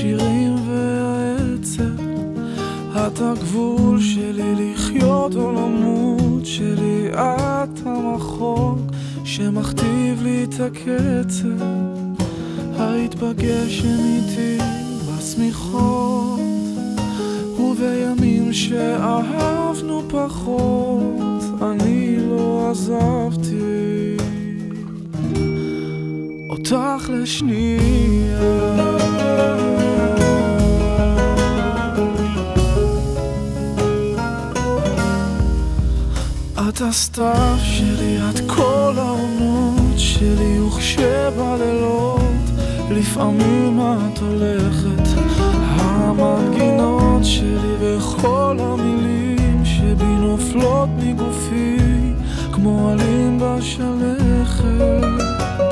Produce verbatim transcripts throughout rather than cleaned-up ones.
השירים והעצב, את הגבול שלי לחיות או למות שלי, את המחוק שמכתיב לי את הקצב, היית בגשם איתי בסמיכות, ובימים שאהבנו פחות אני לא עזבתי אותך לשנייה. את הסתיו שלי, את כל העונות שלי, וכשבלילות לפעמים את הולכת, המנגינות שלי וכל המילים שבי נופלות מגופי כמו עלים בשלכת,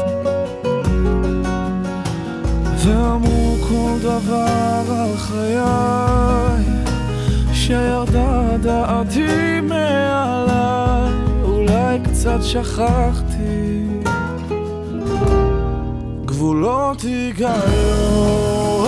ואמרו כל דבר על חיי שירדה דעתי מעליי, אולי קצת שכחתי גבולות היגיון.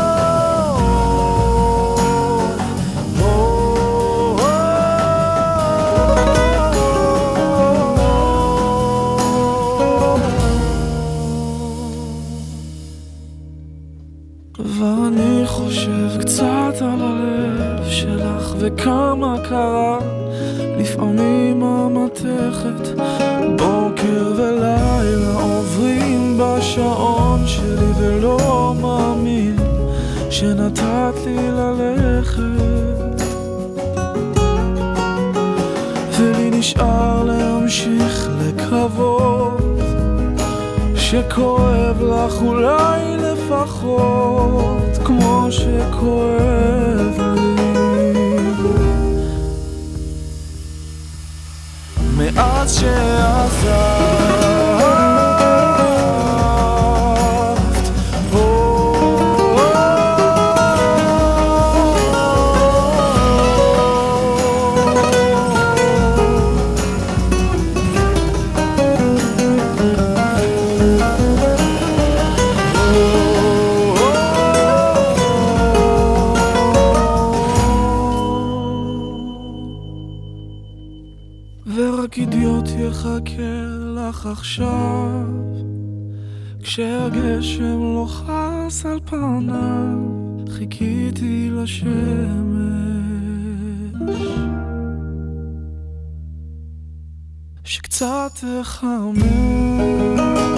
ואני חושב קצת על הלב שלך וכמה קרה לפעמים המתכת, בוקר ולילה עוברים בשעון שלי ולא מאמין שנתת לי ללכת, ולי נשאר להמשיך לקוות שכואב לך אולי לפחות כמו שכואב לי. מאז שעזבת ורק אידיוט יחכה לך עכשיו כשהגשם לוחס על פניו, חיכיתי לשמש שקצת תחמם.